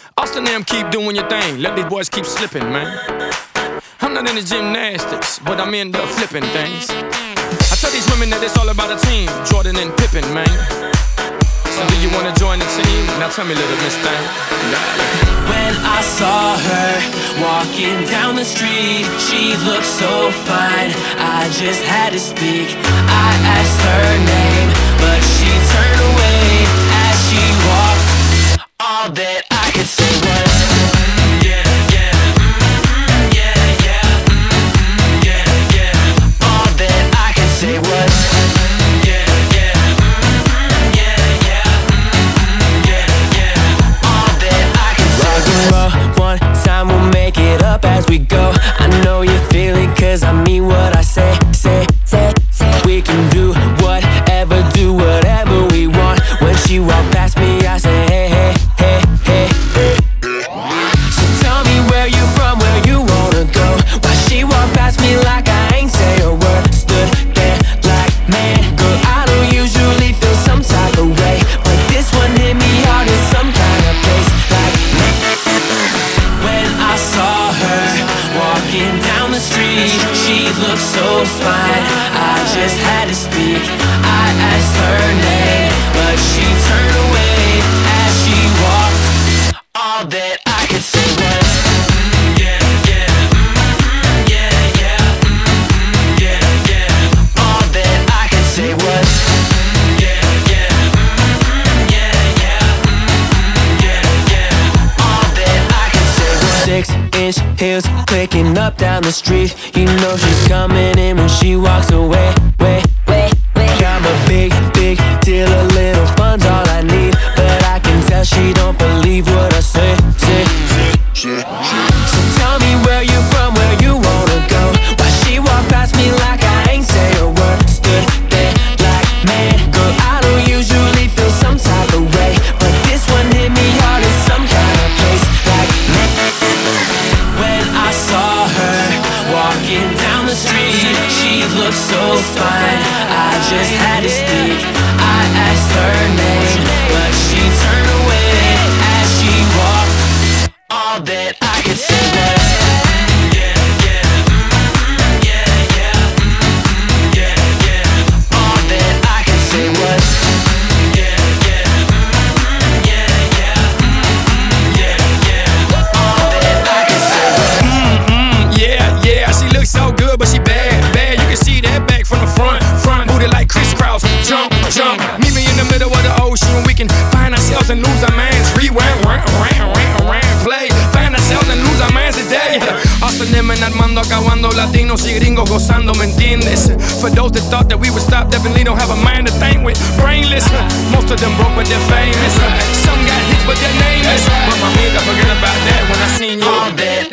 Austin them keep doing your thing. Let these boys keep slipping, man. I'm not into gymnastics, but I'm into flipping things. I tell these women that it's all about a team. Jordan and Pippen, man. So do you wanna join the team? Now tell me, little miss thing. When I saw her walking down the street, she looked so fine, I just had to speak. I asked her name, but she turned away as she walked. All that I could say was yeah, yeah, yeah, yeah, yeah, yeah. All that I could say was yeah, yeah, yeah, yeah, yeah, yeah. All that I could say was rock and roll, one time we'll make it up as we go. I know you feel it cause I mean what I say. We can do whatever we want. When she walked past me I say hey, hey, hey, hey, hey. So tell me where you from, where you wanna go. Why she walked past me like I ain't say a word. Stood there like, man, girl, I don't usually feel some type of way, but this one hit me hard in some kind of place. Like, when I saw her walking down the street, she looked so fine, I just had to speak. I asked her name, but she turned away as she walked. All that I could say was yeah, yeah, yeah, yeah, yeah, yeah. All that I could say was yeah, yeah, yeah, yeah, yeah, yeah. All that I could say was 6-inch heels clicking up down the street. You know she's coming in when she walks away. I'm a big deal, a little fun's all I need, but I can tell she don't believe what I say. So tell me where you from, where you wanna go. Why she walked past me like I ain't say a word. Stood there like, man, girl, I don't usually feel some type of way, but this one hit me hard in some kind of place. Like, man. When I saw her walking down the street, she looked so fine, I just had to speak. I asked her name, but she turned away as she walked. All that I could say was yeah, yeah, yeah, yeah, yeah, yeah. All that I could say was yeah, yeah, yeah, yeah, yeah, yeah. All that I could say was Yeah, she looks so good, but she bad. You can see that back from the front. Booty like crisscross, jump. Meet me in the middle of the ocean. We can find ourselves and lose our minds. Rewind, play. Find ourselves and lose our minds today. Austin and Armando acabando, latinos y gringos gozando, ¿me entiendes? For those that thought that we would stop, definitely don't have a mind to think with. Brainless, most of them broke but they're famous. Some got hits but they're nameless. But my amiga, forget about that when I seen you. all that